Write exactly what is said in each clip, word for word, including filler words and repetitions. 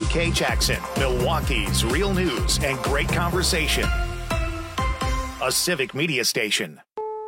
K Jackson, Milwaukee's real news and great conversation. A Civic Media station.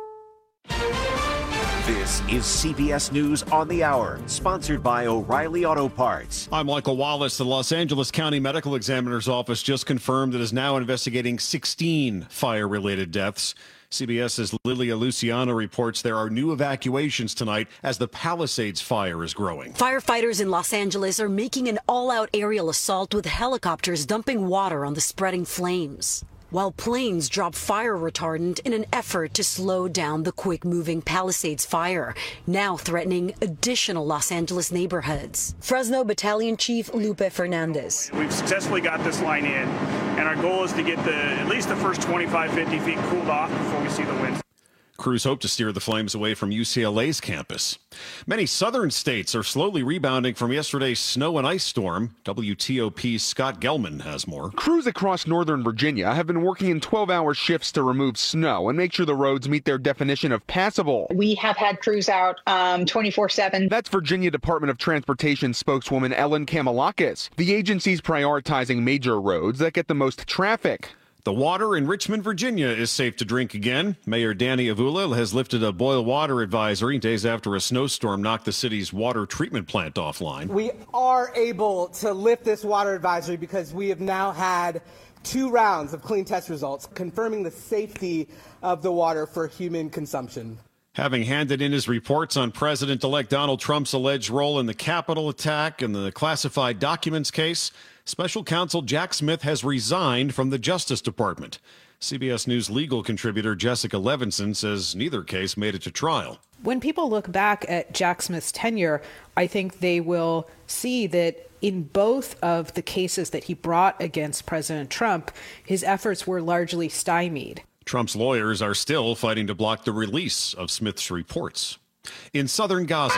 This is C B S News on the Hour, sponsored by O'Reilly Auto Parts. I'm Michael Wallace. The Los Angeles County Medical Examiner's Office just confirmed it is now investigating sixteen fire-related deaths. CBS's Lilia Luciano reports there are new evacuations tonight as the Palisades fire is growing. Firefighters in Los Angeles are making an all-out aerial assault with helicopters dumping water on the spreading flames, while planes drop fire retardant in an effort to slow down the quick-moving Palisades fire, now threatening additional Los Angeles neighborhoods. Fresno Battalion Chief Lupe Fernandez. We've successfully got this line in, and our goal is to get the at least the first twenty-five, fifty feet cooled off before we see the winds. Crews hope to steer the flames away from U C L A's campus. Many southern states are slowly rebounding from yesterday's snow and ice storm. W T O P's Scott Gelman has more. Crews across northern Virginia have been working in twelve-hour shifts to remove snow and make sure the roads meet their definition of passable. We have had crews out um, twenty-four seven. That's Virginia Department of Transportation spokeswoman Ellen Kamalakis. The agency's prioritizing major roads that get the most traffic. The water in Richmond, Virginia is safe to drink again. Mayor Danny Avula has lifted a boil water advisory days after a snowstorm knocked the city's water treatment plant offline. We are able to lift this water advisory because we have now had two rounds of clean test results confirming the safety of the water for human consumption. Having handed in his reports on President-elect Donald Trump's alleged role in the Capitol attack and the classified documents case, Special Counsel Jack Smith has resigned from the Justice Department. C B S News legal contributor Jessica Levinson says neither case made it to trial. When people look back at Jack Smith's tenure, I think they will see that in both of the cases that he brought against President Trump, his efforts were largely stymied. Trump's lawyers are still fighting to block the release of Smith's reports. In southern Gaza,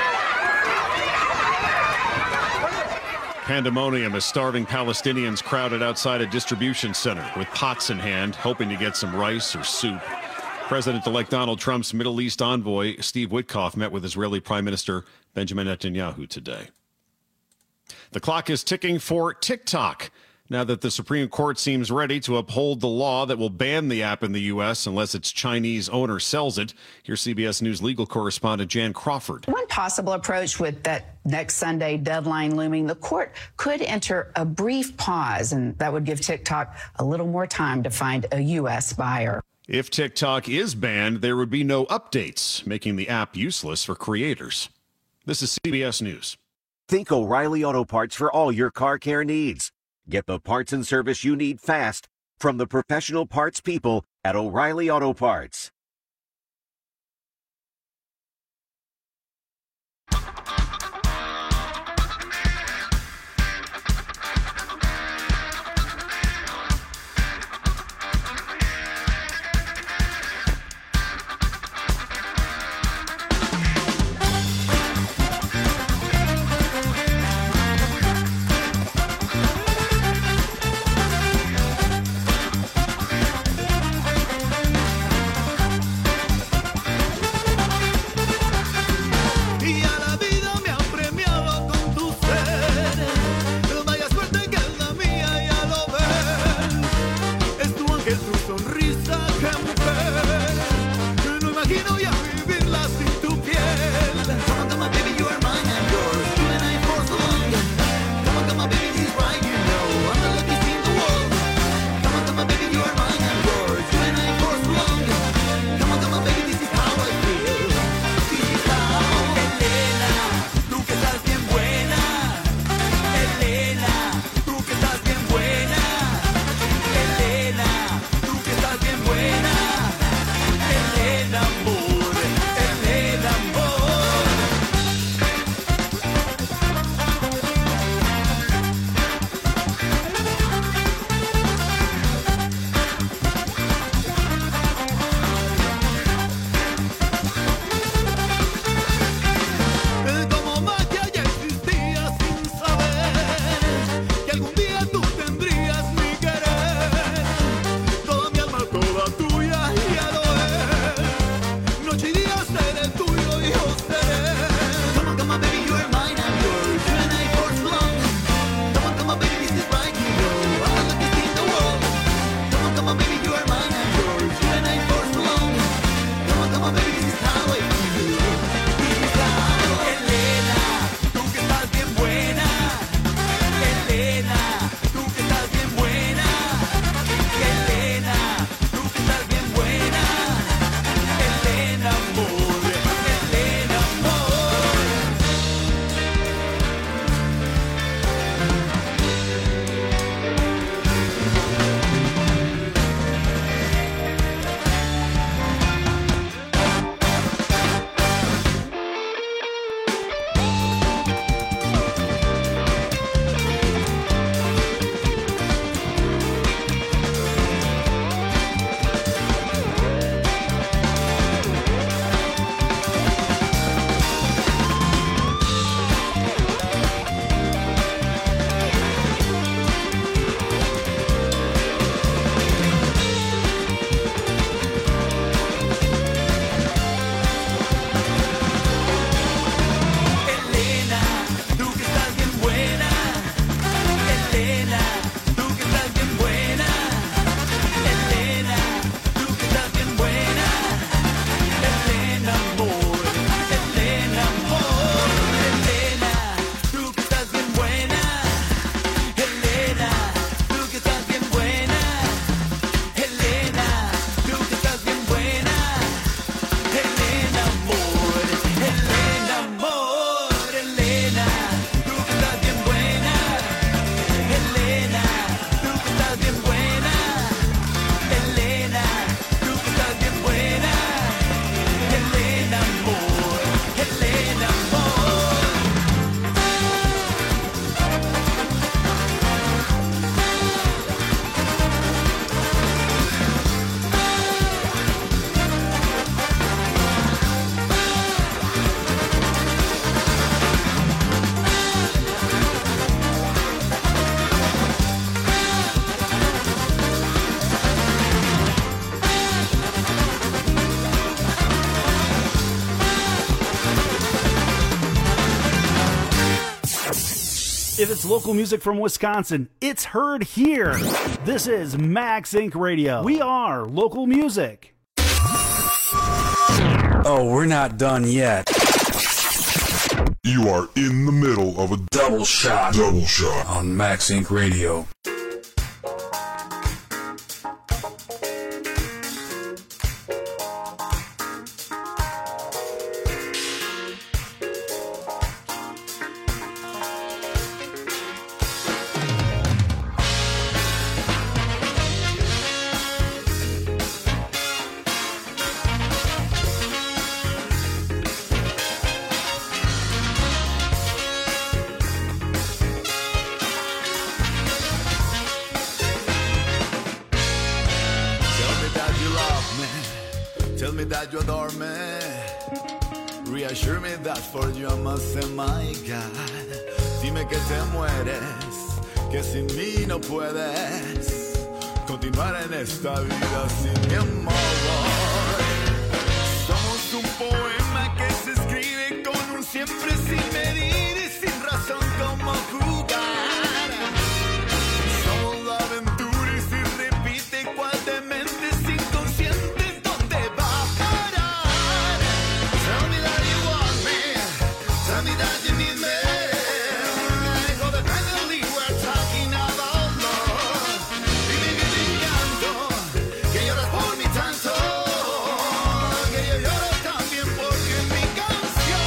pandemonium as starving Palestinians crowded outside a distribution center with pots in hand, hoping to get some rice or soup. President-elect Donald Trump's Middle East envoy, Steve Witkoff, met with Israeli Prime Minister Benjamin Netanyahu today. The clock is ticking for TikTok. Now that the Supreme Court seems ready to uphold the law that will ban the app in the U S unless its Chinese owner sells it, here's C B S News legal correspondent Jan Crawford. One possible approach with that next Sunday deadline looming, the court could enter a brief pause, and that would give TikTok a little more time to find a U S buyer. If TikTok is banned, there would be no updates, making the app useless for creators. This is C B S News. Think O'Reilly Auto Parts for all your car care needs. Get the parts and service you need fast from the professional parts people at O'Reilly Auto Parts. Elena, tú que estás bien buena. Elena, tú que estás bien buena. Elena, amor, Elena, amor. Elena, tú que estás bien buena. Elena, tú que estás bien buena. Elena, tú que estás bien buena. Elena, amor, Elena, amor. Elena, tú que estás bien buena. Elena, tú que estás bien buena. Elena, tú que estás bien buena. Elena, amor, Elena, amor. Elena, tú que estás bien buena. Elena, tú que estás bien buena. Elena, tú que estás bien buena. Elena, amor, Elena, amor. If it's local music from Wisconsin, it's heard here. This is Max Incorporated. Radio. We are local music. Oh, we're not done yet. You are in the middle of a double shot. Double shot on Max Incorporated. Radio. Tell me that you love me. Tell me that you adore me. Reassure me that for you I must say my God. Dime que te mueres, que sin mí no puedes continuar en esta vida sin mi amor. Somos un poema que se escribe con un siempre sin medir y sin razón como jugar. Somos la aventura y si repite cual de mentes inconscientes, ¿dónde va a parar? Tell me that you want me. Tell me that you need me. Codependently we're talking about love. Dime que te encanto, que lloras por mí tanto, que yo lloro también porque mi canción.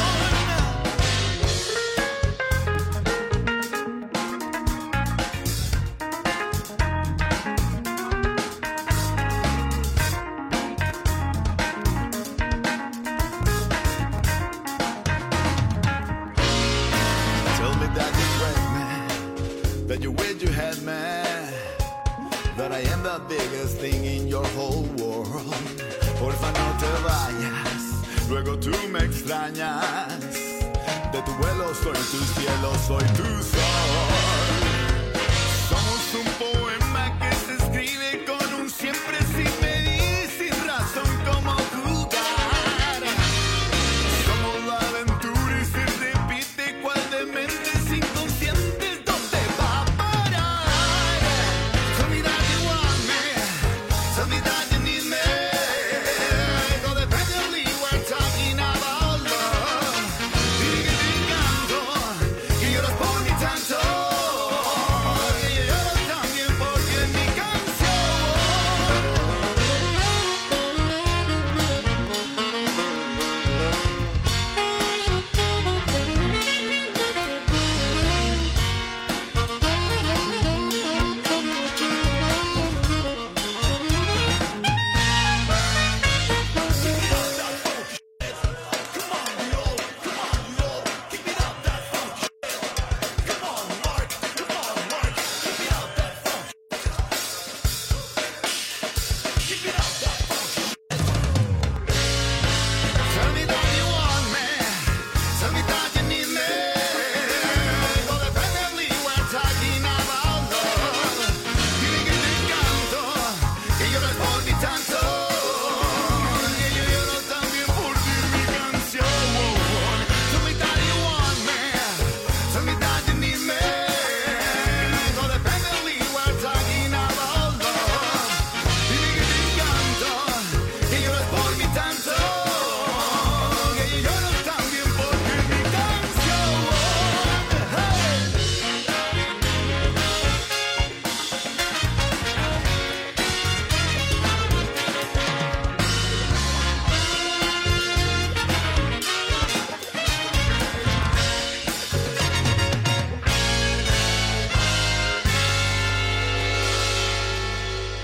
Tell me that you break me, that you wish you had me, that I am the biggest thing in your whole world. Porfa no te vayas, luego tú me extrañas. De tu vuelo soy tu cielo, soy tu sol. Somos un poema que se escribe con un siempre sin medir, sin razón como jugar. Somos la aventura y se repite cual de mentes inconscientes, ¿dónde va a parar? Tell me that you want me, tell me that you need me. Codependently we're talking about love. Dime que te encanto, que lloras por mí tanto,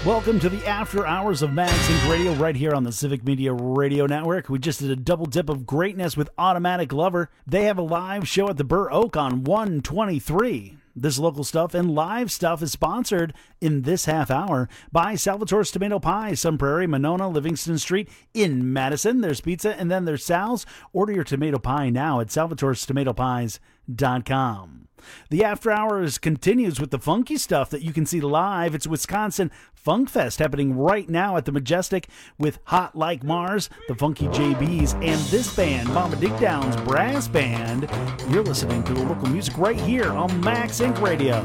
Welcome to the After Hours of MagSync Radio right here on the Civic Media Radio Network. We just did a double dip of greatness with Automatic Lover. They have a live show at the Burr Oak on one twenty-three. This local stuff and live stuff is sponsored in this half hour by Salvatore's Tomato Pie, Sun Prairie, Monona, Livingston Street in Madison. There's pizza and then there's Sal's. Order your tomato pie now at salvatores tomato pies dot com. The After Hours continues with the funky stuff that you can see live. It's Wisconsin Funk Fest happening right now at the Majestic with Hot Like Mars, the Funky J Bs, and this band, Mama Dig Down's Brass Band. You're listening to the local music right here on MagSync Radio.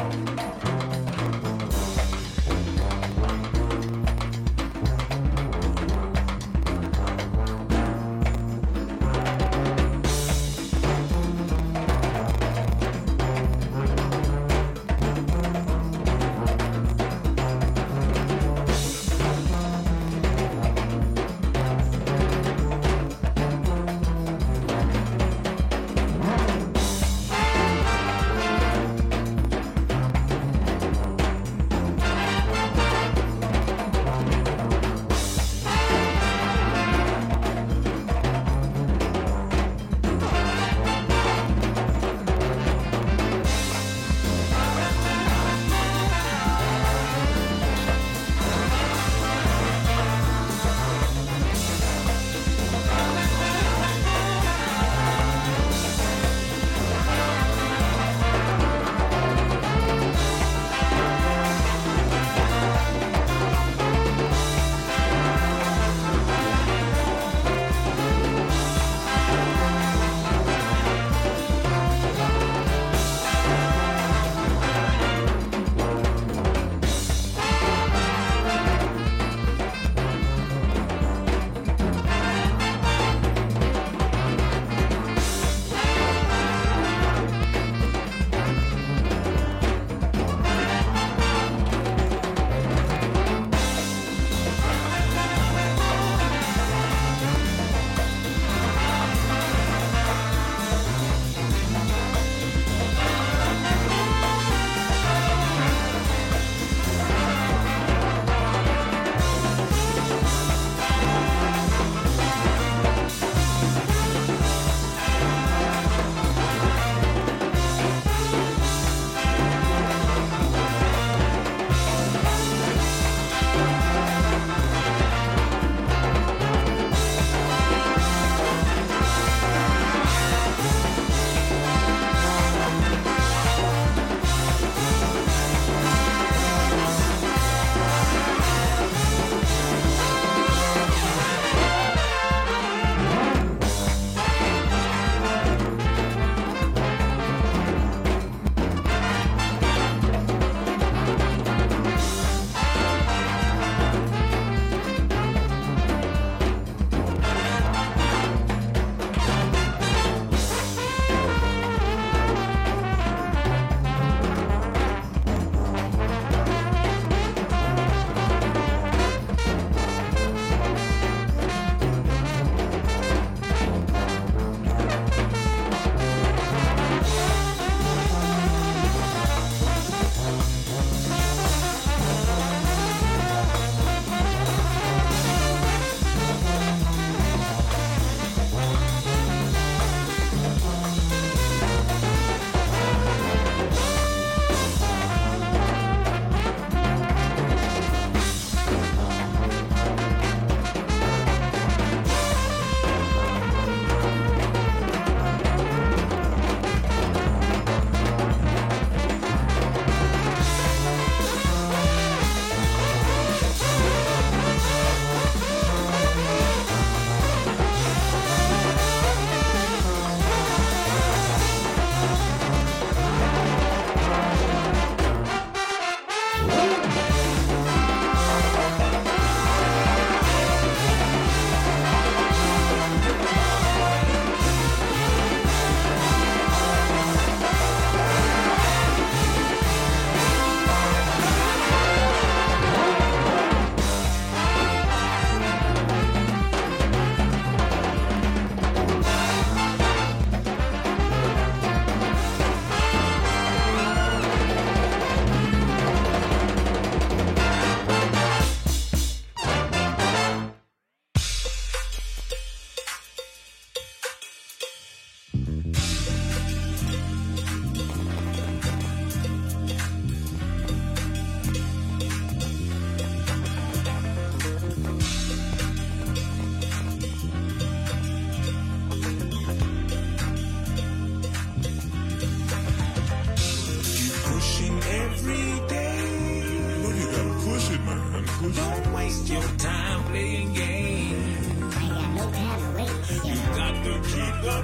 waste your time playing games. I ain't got no time to waste. You got to keep the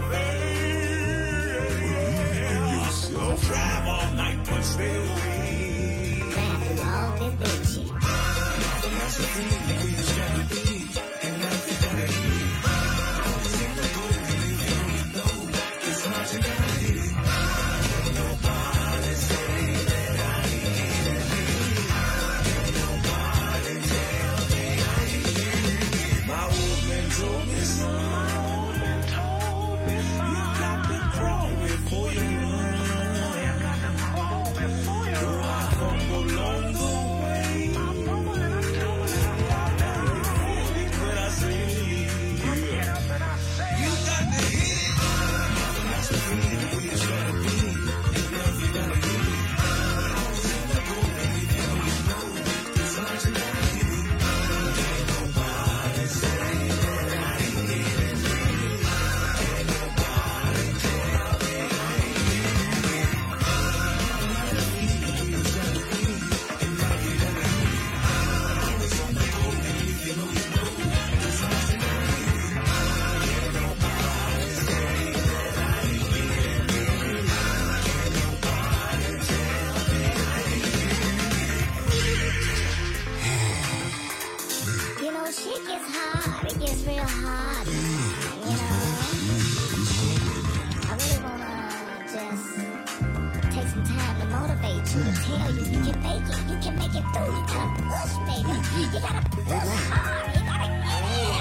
faith. Don't drive all night, but stay away. Drive through all this bullshit. So much to see, we just gotta be. And nothing gonna be. It's much to gotta be. Nobody say that I ain't nobody tell me I ain't. My old man told me, son. My old man told me, son. You got to crawl before you run. You got to crawl before you run. I fumble along the way. I fumble and I stumble and I fall down. But I say, yeah. You got to hit it. That's the feeling we just gotta be. And love you gotta be. You know, shit gets hard. It gets real hard. You know, I really wanna just take some time to motivate you to tell you you can make it. You can make it through. You gotta push, baby. You gotta push hard. You gotta get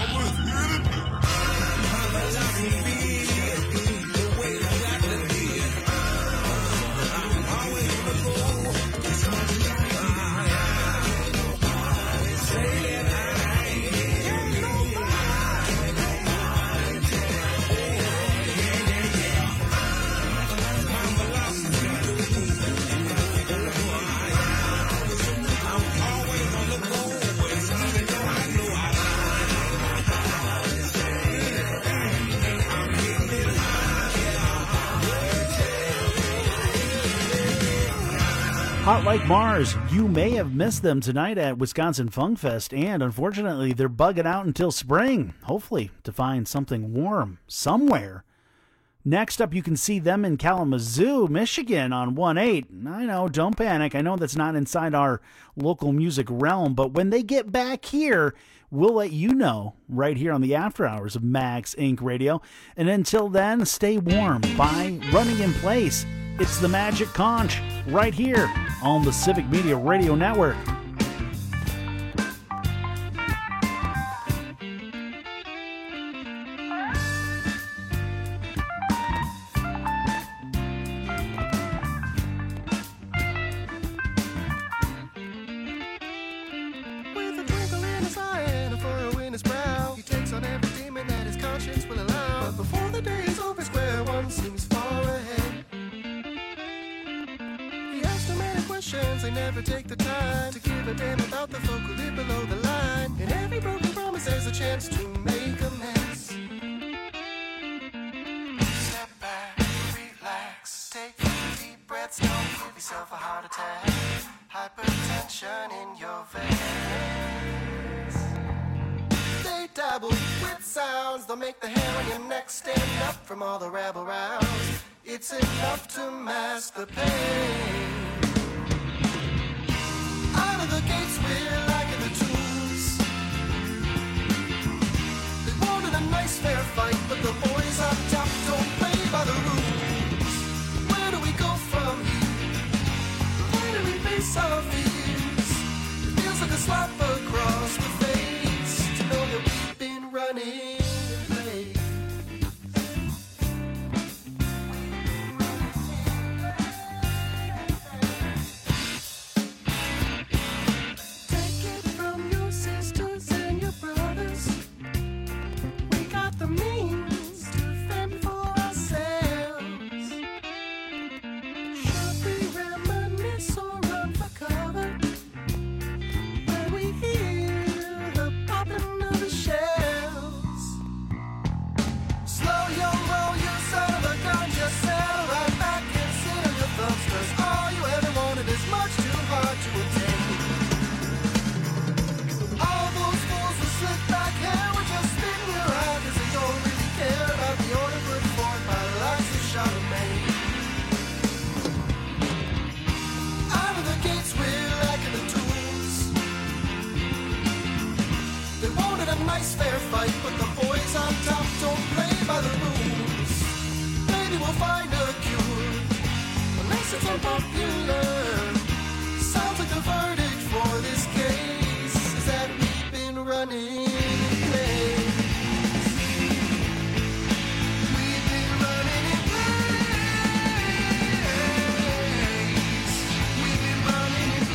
Hot Like Mars, you may have missed them tonight at Wisconsin Funk Fest, and unfortunately they're bugging out until spring, hopefully to find something warm somewhere. Next up, you can see them in Kalamazoo, Michigan on one eight. I know, don't panic. I know that's not inside our local music realm, but when they get back here, we'll let you know right here on the After Hours of Max Incorporated. Radio. And until then, stay warm by running in place. It's the Magic Conch right here on the Civic Media Radio Network. With a twinkle in his eye and a furrow in his brow, he takes on every demon that his conscience will allow. But before the day is over, square one seems far ahead. He asks too many questions, they never take the time to give a damn about the folk who live below the line. In every broken promise, there's a chance to make amends. Step back, relax, take deep breaths, don't give yourself a heart attack. Hypertension in your veins. They dabble with sounds, they'll make the hair on your neck stand up from all the rabble rouse. It's enough to mask the pain. Out of the gates, we're liking the tunes. They wanted a nice fair fight, but the boys up top don't play by the rules. Where do we go from here? Where do we face our fears? It feels like a slap across the face to know that we've been running in place. Take it from your sisters and your brothers. We got the means to fend for ourselves. Should we reminisce or run for cover? When we on top don't play by the rules. Maybe we'll find a cure, unless it's unpopular. Sounds like the verdict for this case is that we've been running in place. We've been running in place. We've been running in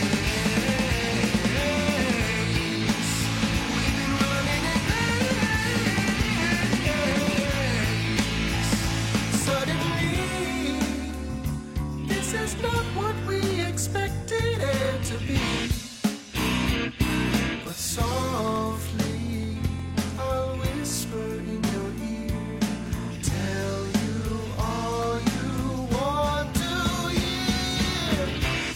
place. We've been running in place. Suddenly, this is not what we expected it to be. But softly, I'll whisper in your ear, tell you all you want to hear.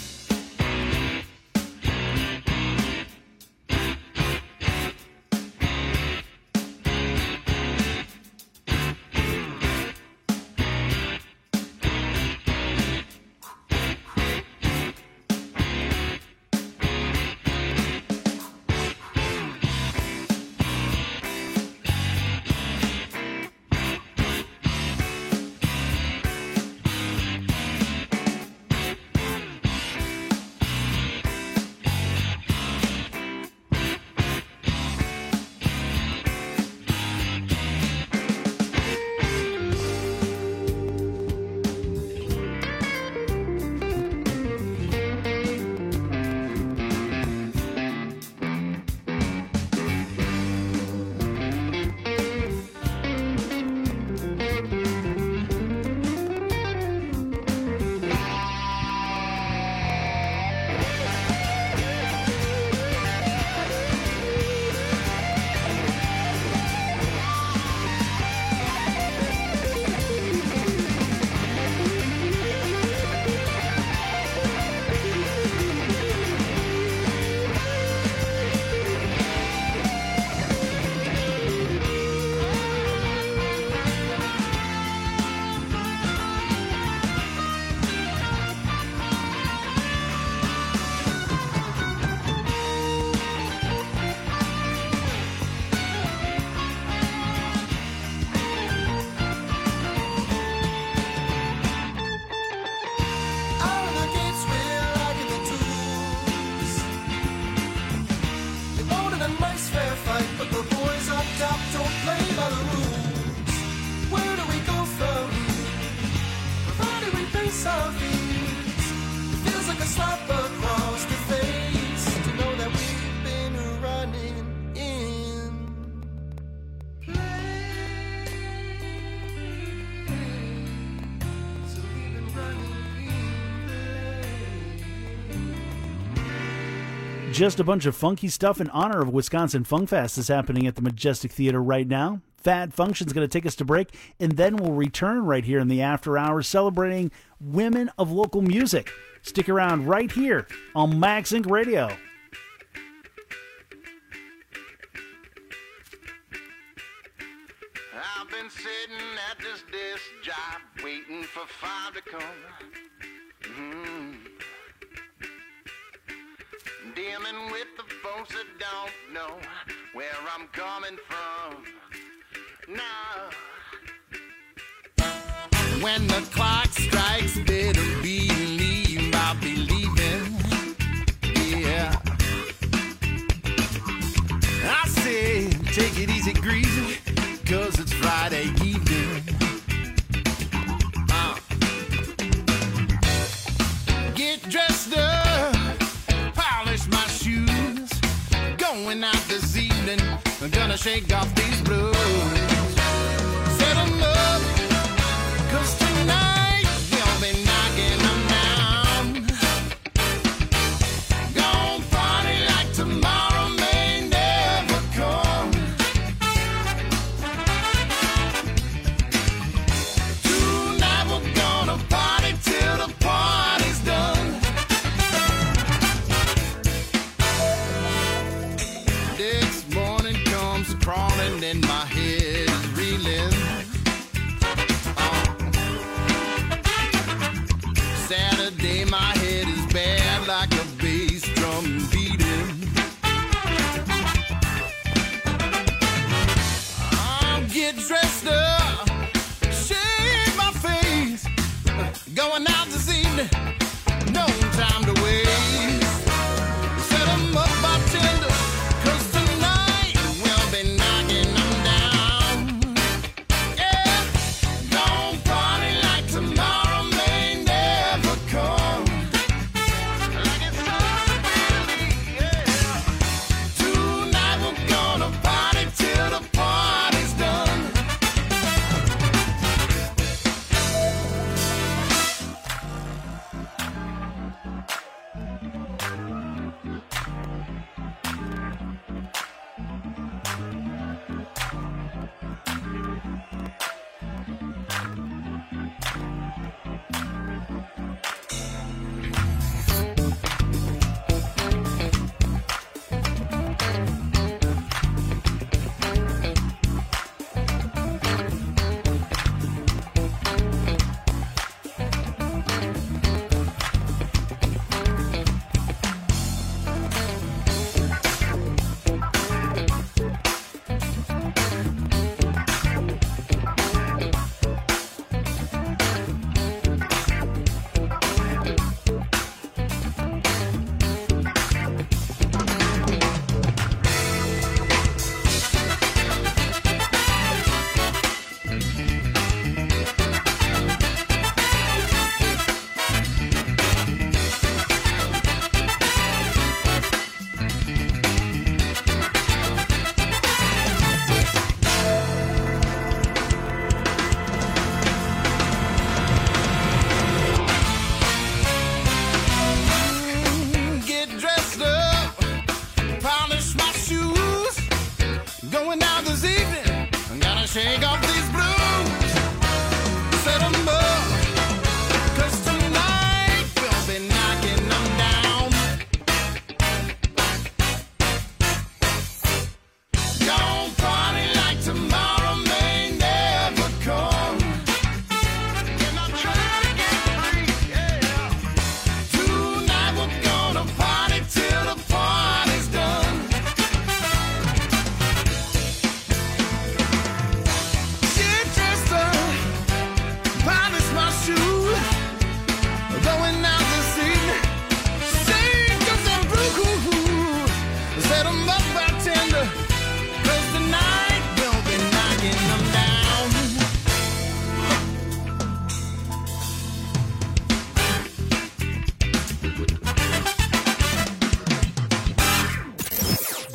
Out of the gates, we're liking the tools. They wanted a nice fair fight, but the boys up top don't play by the rules. Where do we go from here? Provided we face our fears. It feels like a slap across the face to know that we've been running in place. So we've been running Just a bunch of funky stuff in honor of Wisconsin Funk Fest is happening at the Majestic Theater right now. Fad Function's going to take us to break, and then we'll return right here in the after hours celebrating women of local music. Stick around right here on MaxInc Radio. I've been sitting at this desk job waiting for five to come. Mm. Dealing with the folks that don't know where I'm coming from. Now, when the clock strikes, better believe I'll be leaving. Yeah. I say, take it easy, greasy, 'cause it's Friday evening. Uh. Get dressed up, polish my shoes, going out this evening, I'm gonna shake off these blues. Set 'em up, 'cause tonight you'll be knocking them down. Gonna party like tomorrow may never come. Tonight we're gonna party till the party's done. Next morning comes crawling and my head is reeling. Uh, Saturday my head is bad like a bass drum beating. Uh,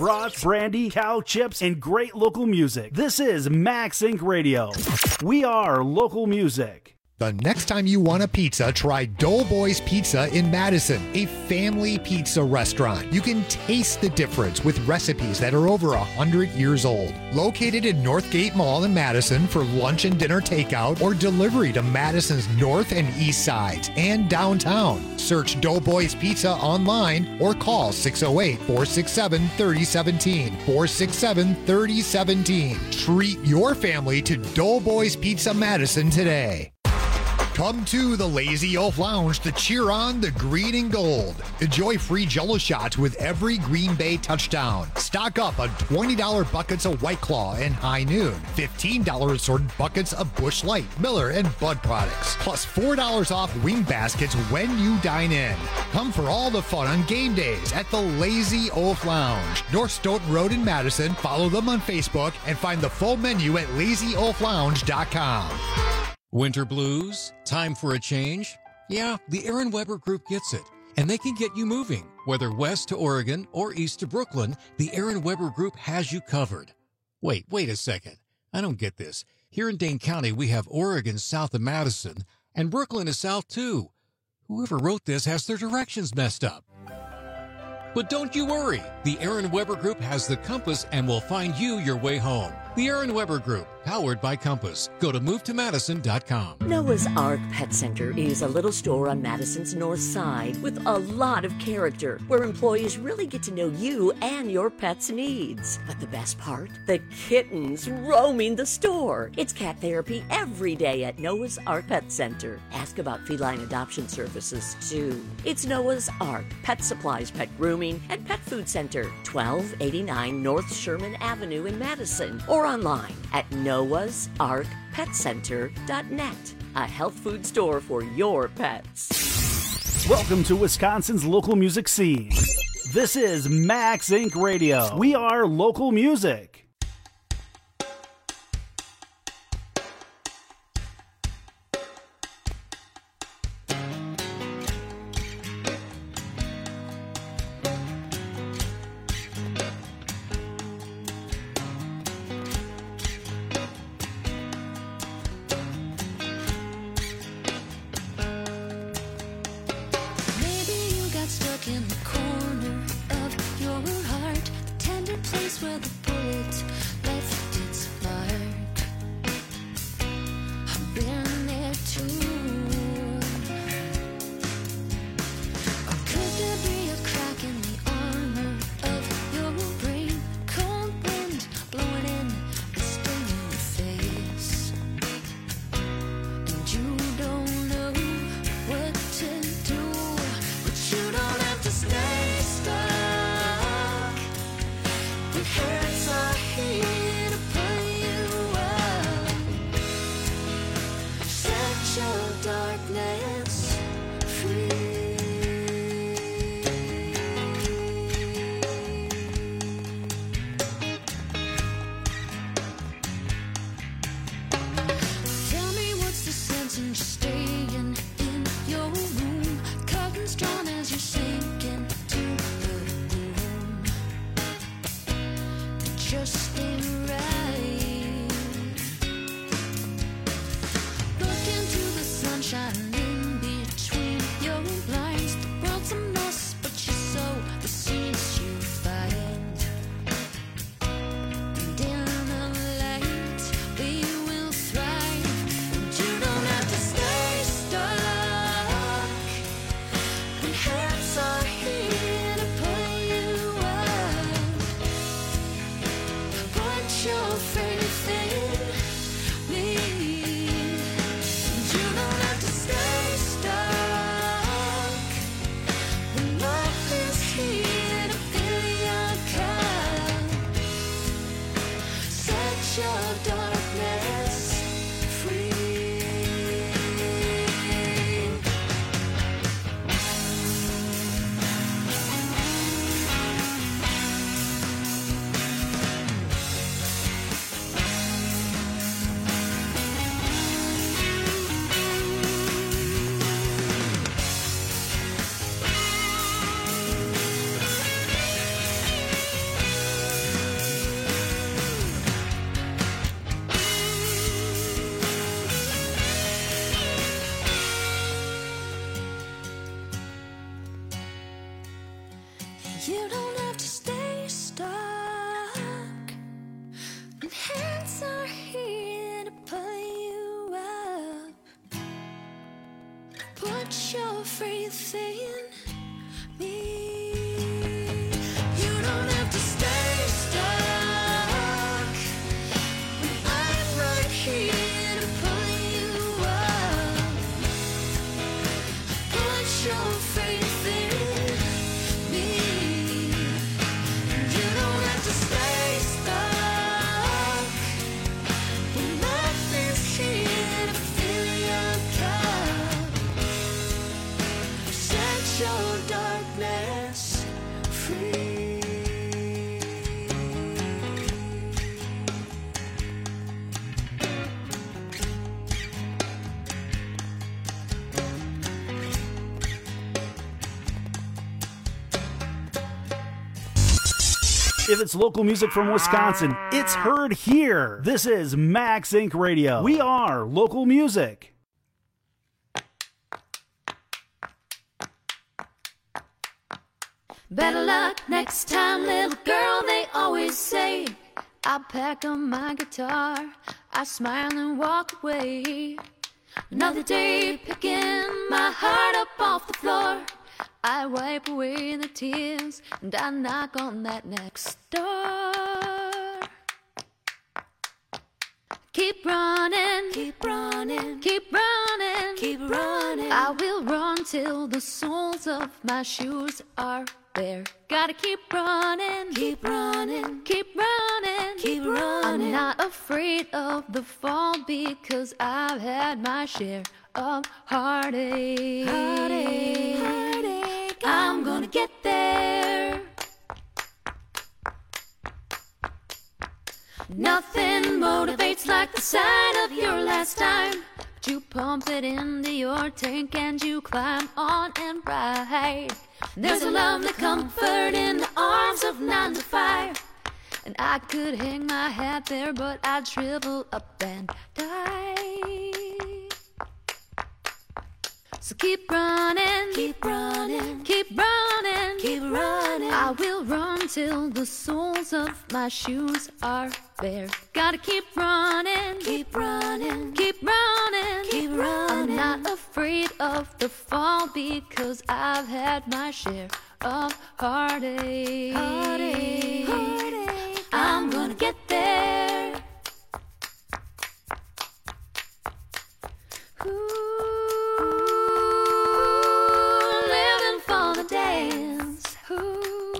brats, brandy, cow chips, and great local music. This is Max Incorporated. Radio. We are local music. The next time you want a pizza, try Doughboys Pizza in Madison, a family pizza restaurant. You can taste the difference with recipes that are over one hundred years old. Located in Northgate Mall in Madison for lunch and dinner takeout or delivery to Madison's north and east sides and downtown. Search Doughboys Pizza online or call six oh eight, four six seven, three oh one seven, four six seven, three oh one seven. Treat your family to Doughboys Pizza Madison today. Come to the Lazy Oaf Lounge to cheer on the green and gold. Enjoy free Jell-O shots with every Green Bay touchdown. Stock up on twenty dollars buckets of White Claw and High Noon. fifteen dollars assorted buckets of Busch Light, Miller, and Bud products. Plus four dollars off wing baskets when you dine in. Come for all the fun on game days at the Lazy Oaf Lounge. North Stoughton Road in Madison. Follow them on Facebook and find the full menu at lazy oaf lounge dot com. Winter blues? Time for a change? Yeah, the Aaron Weber Group gets it, and they can get you moving. Whether west to Oregon or east to Brooklyn, the Aaron Weber Group has you covered. Wait, wait a second. I don't get this. Here in Dane County, we have Oregon south of Madison, and Brooklyn is south too. Whoever wrote this has their directions messed up. But don't you worry. The Aaron Weber Group has the compass and will find you your way home. The Aaron Weber Group, powered by Compass. Go to move to madison dot com. Noah's Ark Pet Center is a little store on Madison's north side with a lot of character, where employees really get to know you and your pet's needs. But the best part? The kittens roaming the store. It's cat therapy every day at Noah's Ark Pet Center. Ask about feline adoption services, too. It's Noah's Ark Pet Supplies, Pet Grooming, and Pet Food Center, twelve eighty-nine North Sherman Avenue in Madison, or online at noahs ark pet center dot net, a health food store for your pets. Welcome to Wisconsin's local music scene. This is Max Incorporated. Radio. We are local music. Hurts our heels. You don't have to stay stuck. And hands are here to pull you up. Put your faith in me. You don't have to stay stuck. When I'm right here to pull you up. Put your faith in me. You don't have to stay stuck. When life is here to fill your cup. Set your darkness free. If it's local music from Wisconsin, it's heard here. This is Max Inc Radio. We are local music. Better luck next time, little girl, they always say. I pack up my guitar, I smile and walk away. Another day picking my heart up off the floor. I wipe away the tears and I knock on that next door. Keep running, keep running, keep running, keep running. I will run till the soles of my shoes are bare. Gotta keep running, keep running, keep running, keep running. I'm not afraid of the fall because I've had my share of heartache. Heartache, heartache. I'm gonna get there. Nothing motivates like the sight of your last time. But you pump it into your tank and you climb on and ride. There's a lovely comfort in the arms of nine to five. And I could hang my hat there, but I'd shrivel up and die. So keep running, keep running, keep running, keep running. I will run till the soles of my shoes are bare. Gotta keep running, keep running, keep running, keep running. I'm not afraid of the fall because I've had my share of heartache. Heartache, heartache. I'm gonna get there. Ooh. Dance. Ooh.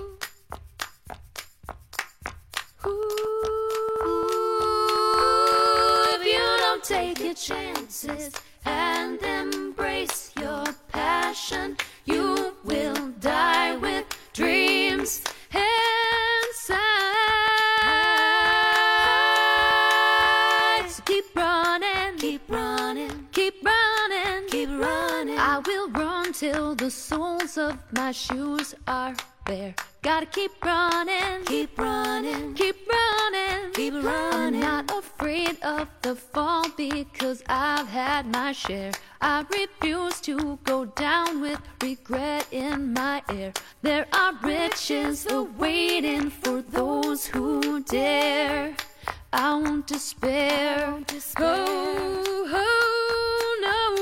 Ooh. If you don't take your chances and embrace your passion, you will die with dreams inside. So keep running, keep running, keep running, keep running. I will run till the soles of my shoes are bare. Gotta keep running, keep running, keep running, keep running. I'm not afraid of the fall because I've had my share. I refuse to go down with regret in my air. There are riches awaiting for those who dare. I won't despair. I won't despair. Oh, oh,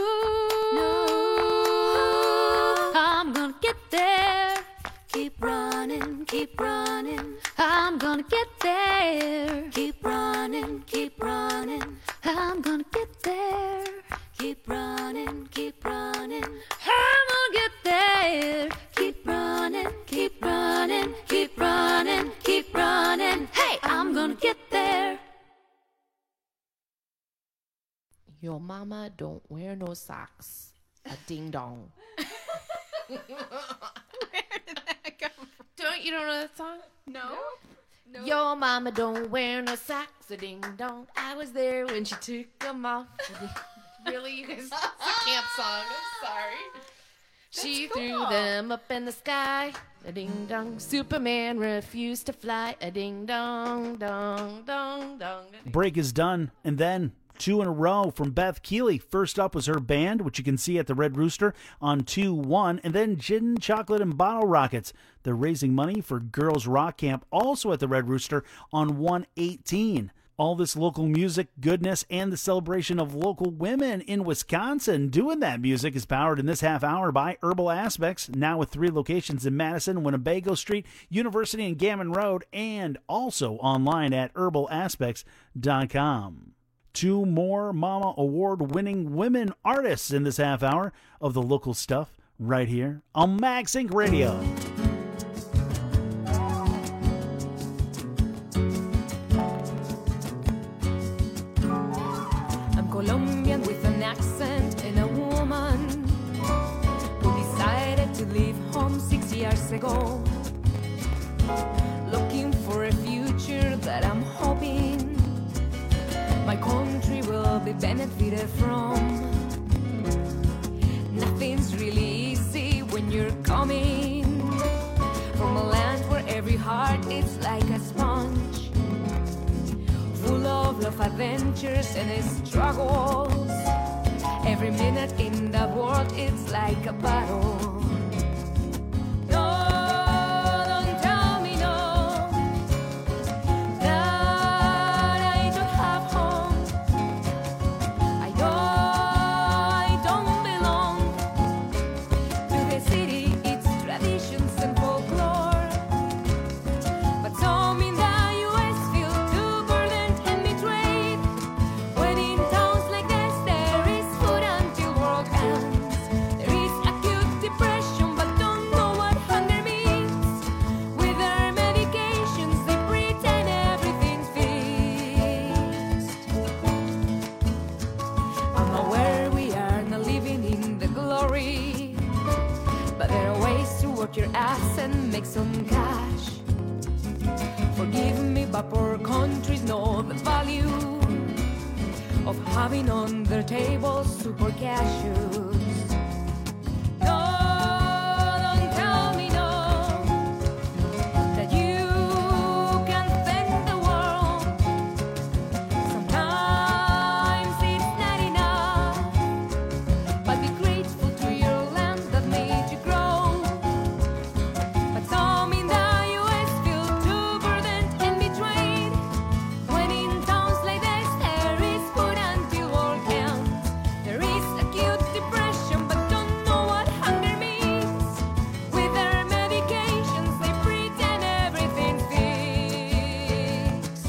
no. I'm gonna get there. Keep running, keep running. I'm gonna get there. Keep running, keep running. I'm gonna get there. Keep running, keep running. I'm gonna get there. Keep running, keep running, keep running, keep running. Hey, I'm gonna get there. Your mama don't wear no socks. A ding dong. Where did that come from? Don't you don't know that song? No. No. Your mama don't wear no socks. A ding dong. I was there when she took them off. Really, you guys? It's a camp song. I'm sorry. She That's threw cool. them up in the sky. A ding dong. Superman refused to fly. A ding dong, dong, dong, dong. Break is done, and then two in a row from Beth Keeley. First up was her band, which you can see at the Red Rooster on two one, and then Gin, Chocolate, and Bottle Rockets. They're raising money for Girls Rock Camp, also at the Red Rooster on one eighteen. All this local music, goodness, and the celebration of local women in Wisconsin doing that music is powered in this half hour by Herbal Aspects, now with three locations in Madison, Winnebago Street, University, and Gammon Road, and also online at herbal aspects dot com. Two more Mama Award-winning women artists in this half hour of the local stuff right here on Max Inc Radio. Colombian with an accent and a woman who decided to leave home six years ago, looking for a future that I'm hoping my country will be benefited from. Nothing's really easy when you're coming from a land where every heart is like a sponge, full of love, adventures, and struggles. Every minute in the world, it's like a battle. No, don't tell me no, that I don't have home. I know I don't belong to the city, its traditions and folklore. But some in the U S feel too burdened and betrayed when in towns like this there is food until world ends. There is acute depression but don't know what hunger means. With their medications they pretend everything's fixed. I'm aware we are not living in the glory, but there are ways to work your ass and make some cash. Forgive me, but poor countries know the value of having on their tables super cashews. No, don't tell me no, that you can thank the world. Sometimes it's not enough, but be grateful to your land that made you grow. But some in the U S feel too burdened and betrayed when in towns like this there is food until all counts. There is acute depression but don't know what hunger means. With their medications they pretend everything's fixed.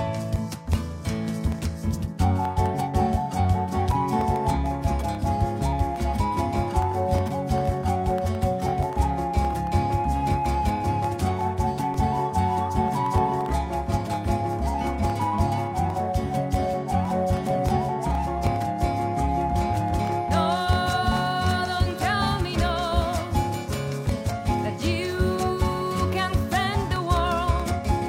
No, don't tell me no, that you can thank the world.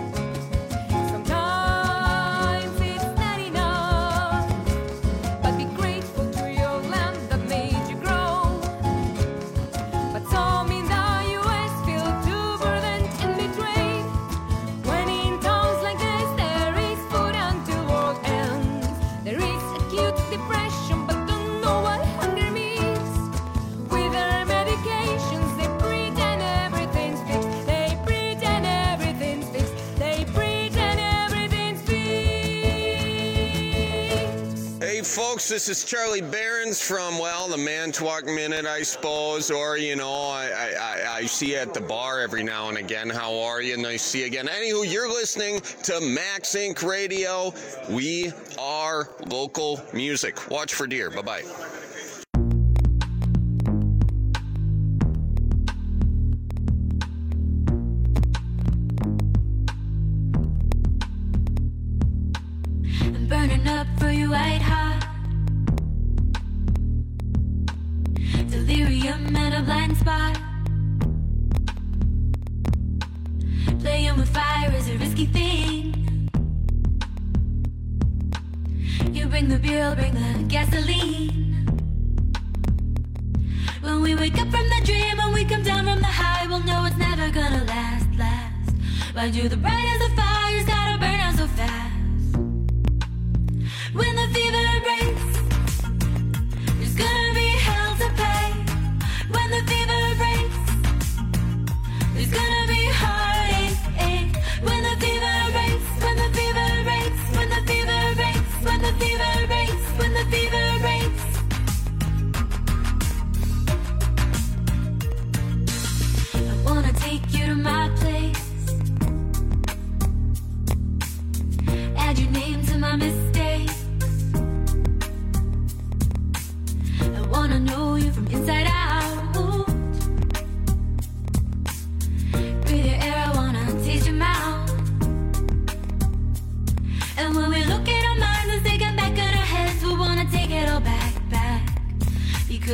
Sometimes it's not enough, but be grateful to your land that made you grow. But some in the U S feel too burdened and betrayed when in towns like this there is food until world ends. There is acute depression but don't know what hunger means. With their medications they pretend everything's fixed. They pretend everything's fixed. They pretend everything's fixed. Hey folks, this is Charlie Behrens from, well, the Manitowoc Minute, I suppose, or, you know, I, I, I- I see you at the bar every now and again. How are you? Nice to see you again. Anywho, you're listening to Max Inc Radio. We are local music. Watch for deer. Bye-bye. I'm burning up for you white hot. Delirium and a blind spot. Playing with fire is a risky thing. You bring the beer, I'll bring the gasoline. When we wake up from the dream, when we come down from the high, we'll know it's never gonna last, last. Mind you, the brightest of fires gotta burn out so fast. When the fever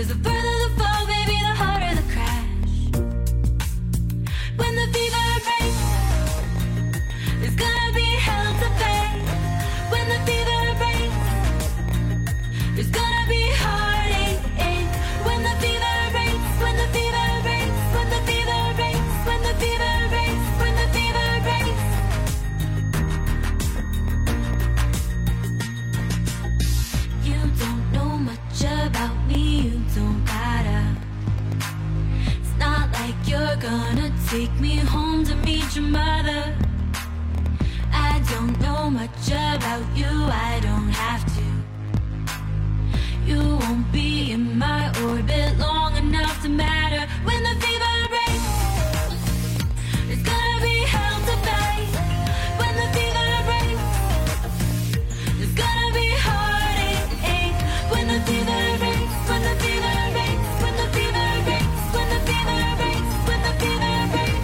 'Cause the further the fall, baby, the harder the crash. When the fever breaks, there's gonna be hell to pay. When the fever breaks, there's gonna be heartache. When the fever breaks, when the fever breaks, when the fever breaks, when the fever breaks, when the fever breaks. You don't know much about me, you don't gotta. It's not like you're gonna take me home to meet your mother. I don't know much about you, I don't have to. You won't be in my orbit long enough to matter. When the fever breaks, it's gonna be hell to pay. When the fever breaks, there's gonna be heartache. When the fever breaks, when the fever breaks, when the fever breaks, when the fever breaks, when the fever breaks.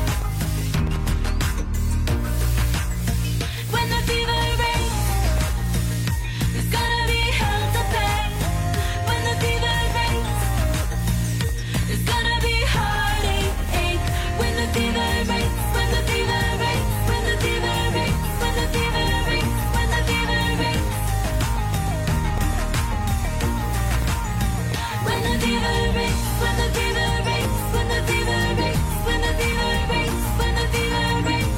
When the fever breaks, there's gonna be hell to pay. When the fever breaks, there's gonna be heartache. When the fever breaks, when the fever breaks, when the fever breaks, when the fever breaks, when the fever breaks. When the fever breaks, when the fever breaks, when the fever breaks, when the fever breaks, when the fever breaks.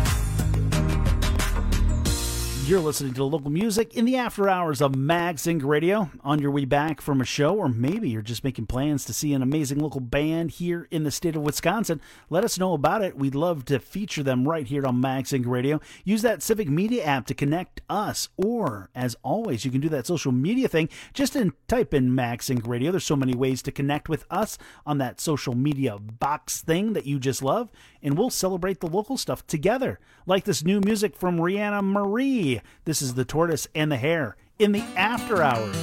You're listening to local music in the after hours of MagSync Radio. On your way back from a show, or maybe you're just making plans to see an amazing local band here in the state of Wisconsin, let us know about it. We'd love to feature them right here on MagSync Radio. Use that Civic Media app to connect us, or as always, you can do that social media thing. Just in, type in MagSync Radio. There's so many ways to connect with us on that social media box thing that you just love, and we'll celebrate the local stuff together. Like this new music from Rihanna Marie. This is The Tortoise and the Hare in the after hours.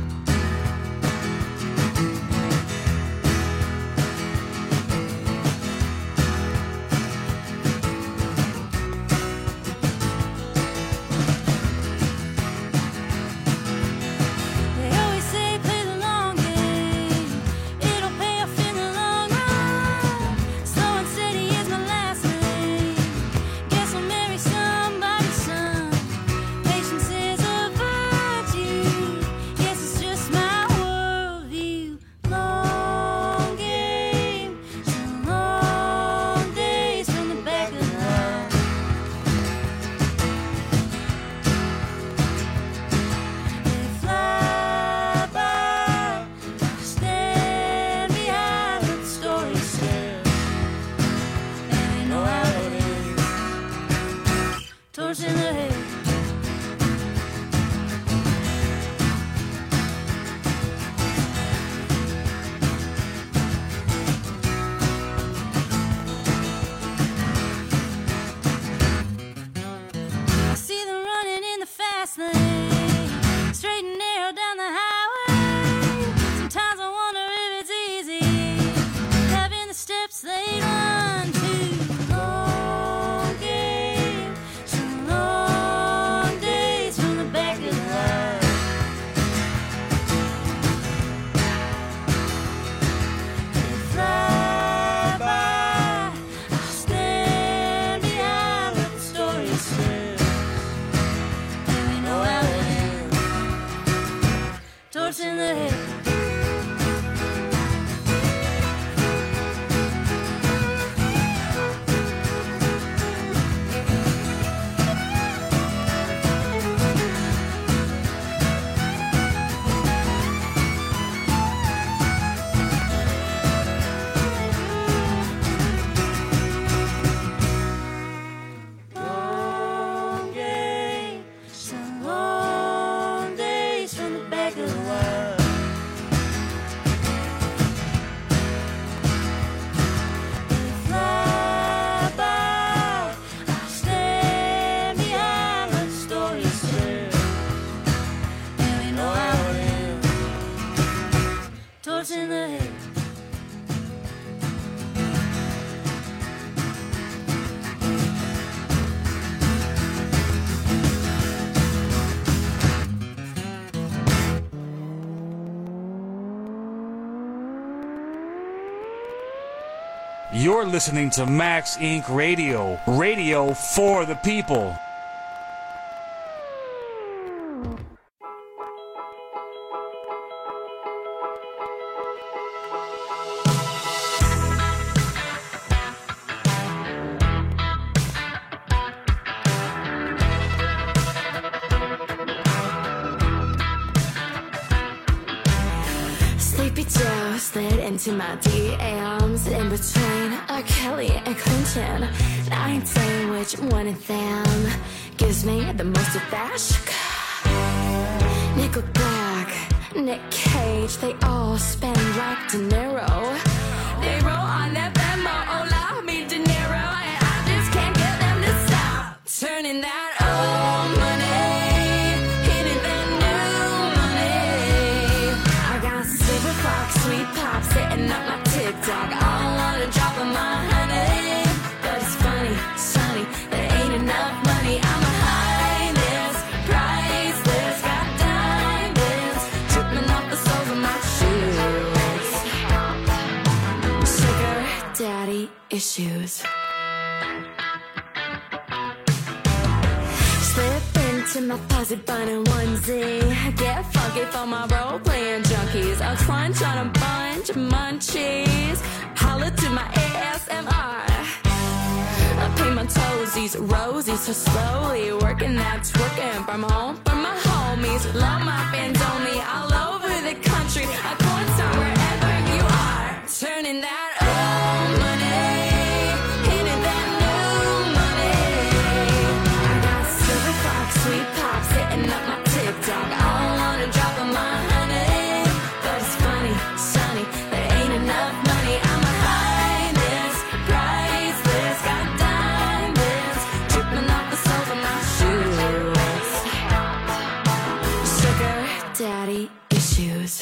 They always say play the long game. It'll pay off in the long run. Slow and steady is my last name. Guess I'll marry somebody's son. Patience is a virtue. Yes, it's You're listening to Max Incorporated. Radio. Radio for the people. Sleepy Joe slid into my D Ms in between R. Kelly and Clinton. And I ain't saying which one of them gives me the most of that sugar. Nickelback, Nick Cage, they all spend like De Niro. They roll on that Venmo, hola, me De Niro, and I just can't get them to stop turning that old money into that new money. I got silver fox, sweet pop sitting up my TikTok. I don't wanna drop on my honey, but it's funny, sunny, there ain't enough money. I'm a highness, priceless, got diamonds dripping off the soles of my shoes. Sugar daddy issues. Slip into my fuzzy bun and onesie. Get funky for my role-playing junkies. I'll crunch on a bunch of munchies. Holla to my A S M R. I paint my toesies rosy, so slowly working that twerking from home for my homies. Love my fans only all over the country. A porn star wherever you are. Turning that old money into that new money. I got silver fox, sweet pop sitting up my TikTok. I don't wanna drop on my honey, but it's funny, sunny, there ain't enough money. I'm a highness, priceless, got diamonds dripping off the soles of my shoes. Sugar daddy issues.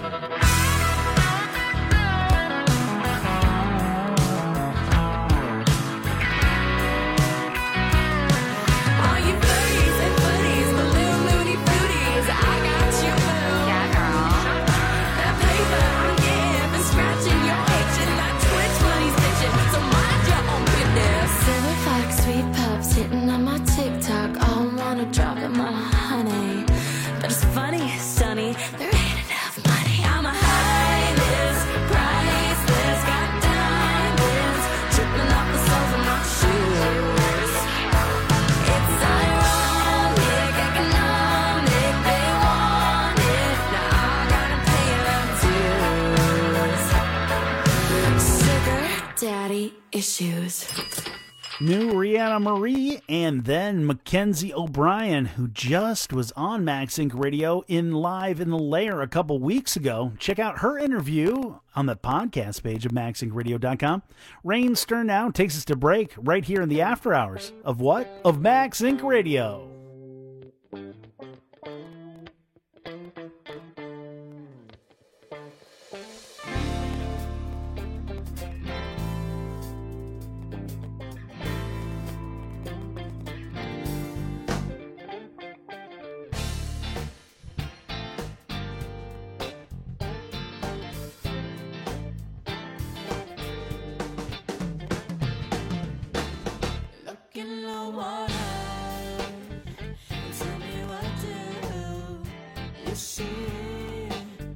All you furries and footies, balloon loony booties, I got you, boo. Yeah, girl. That paper I'm getting been scratching your itch and that Twitch money's bitching, so mind your own business. Silver fox, sweet pups hitting on my TikTok. All wanna drop in my honey, but it's funny, sunny, there ain't enough money. I'm a highness, priceless, got diamonds dripping off the soles of my shoes. It's ironic, economic, they want it. Now I gotta pay them dues. Sugar daddy issues. New Rihanna Marie, and then Mackenzie O'Brien, who just was on Max Inc Radio in Live in the Lair a couple weeks ago. Check out her interview on the podcast page of max inc radio dot com. Rain Stern now takes us to break right here in the after hours of what? Of Max Inc Radio. Look in the water and tell me what do you see?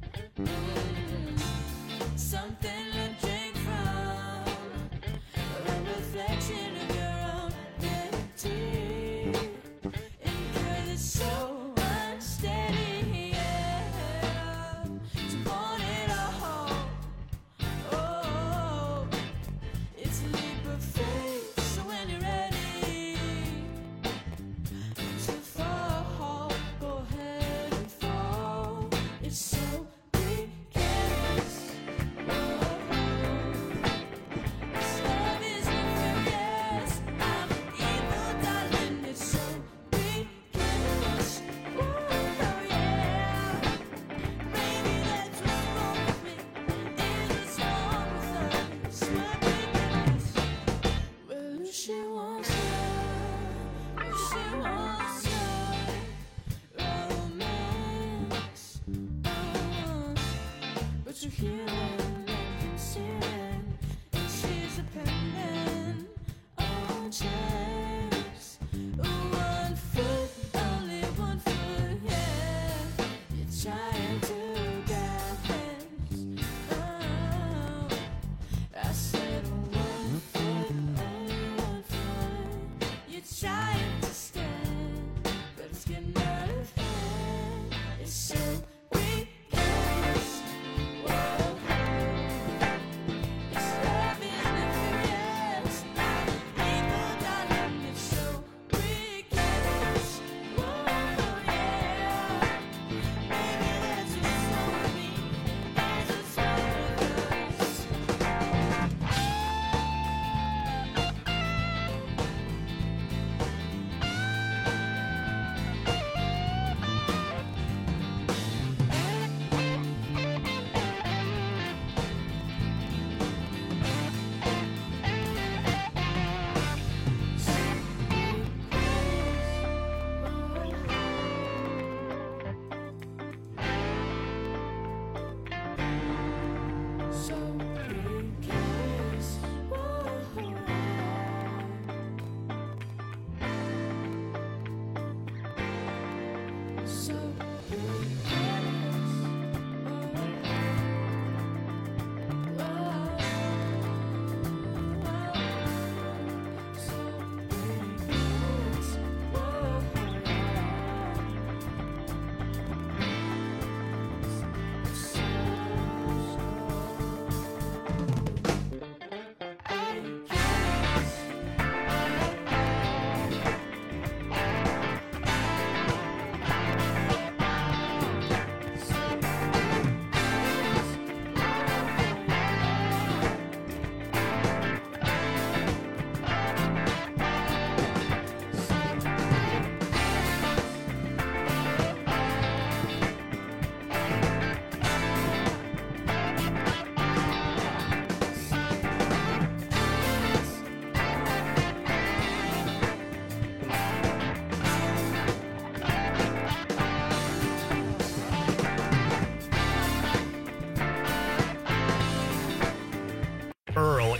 Something to drink from, a reflection of your own beauty. And 'cause it's so unsteady, yeah, to want it all. Oh, it's a leap of faith. So when you're ready to fall, go ahead and fall. It's so precarious. Oh, this love is nefarious. I'm evil, darling. It's so precarious. Oh, yeah. Maybe that's what's wrong with me. Is wrong with us. We're precarious. Well, she wants her, she wants her romance, oh, but you're healing and concealing, and she's a pain.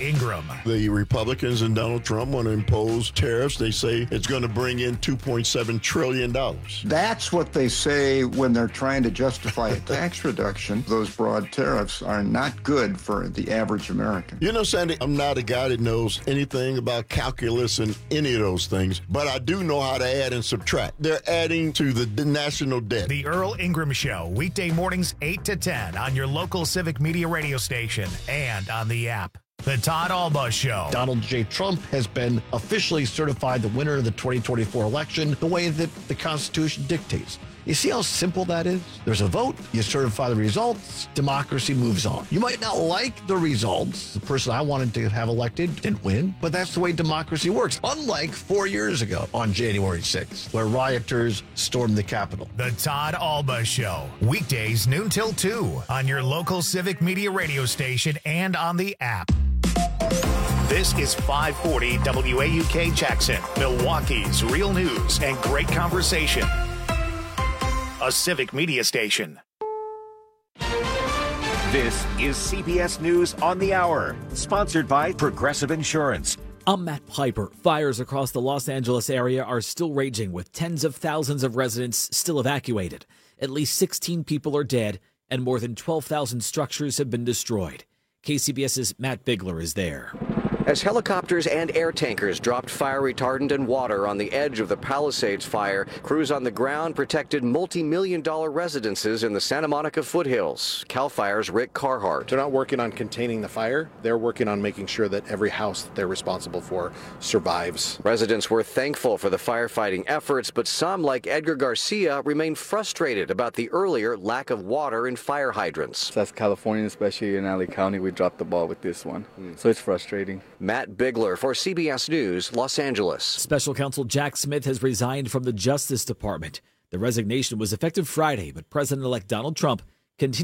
Ingram. The Republicans and Donald Trump want to impose tariffs. They say it's going to bring in two point seven trillion dollars. That's what they say when they're trying to justify a tax reduction. Those broad tariffs are not good for the average American. You know, Sandy, I'm not a guy that knows anything about calculus and any of those things, but I do know how to add and subtract. They're adding to the national debt. The Earl Ingram Show, weekday mornings eight to ten on your local Civic Media radio station and on the app. The Todd Alba Show. Donald J. Trump has been officially certified the winner of the twenty twenty-four election the way that the Constitution dictates. You see how simple that is? There's a vote, you certify the results, democracy moves on. You might not like the results. The person I wanted to have elected didn't win, but that's the way democracy works. Unlike four years ago on January sixth, where rioters stormed the Capitol. The Todd Alba Show, weekdays noon till two on your local Civic Media radio station and on the app. This is five forty W A U K Jackson, Milwaukee's real news and great conversation. A Civic Media station. This is C B S News on the Hour, sponsored by Progressive Insurance. I'm Matt Piper. Fires across the Los Angeles area are still raging, with tens of thousands of residents still evacuated. At least sixteen people are dead, and more than twelve thousand structures have been destroyed. KCBS's Matt Bigler is there. As helicopters and air tankers dropped fire retardant and water on the edge of the Palisades fire, crews on the ground protected multi-million dollar residences in the Santa Monica foothills. CAL FIRE's Rick Carhart. They're not working on containing the fire. They're working on making sure that every house that they're responsible for survives. Residents were thankful for the firefighting efforts, but some, like Edgar Garcia, remain frustrated about the earlier lack of water in fire hydrants. As California, especially in L A County, we dropped the ball with this one, mm. so it's frustrating. Matt Bigler for C B S News, Los Angeles. Special Counsel Jack Smith has resigned from the Justice Department. The resignation was effective Friday, but President-elect Donald Trump continued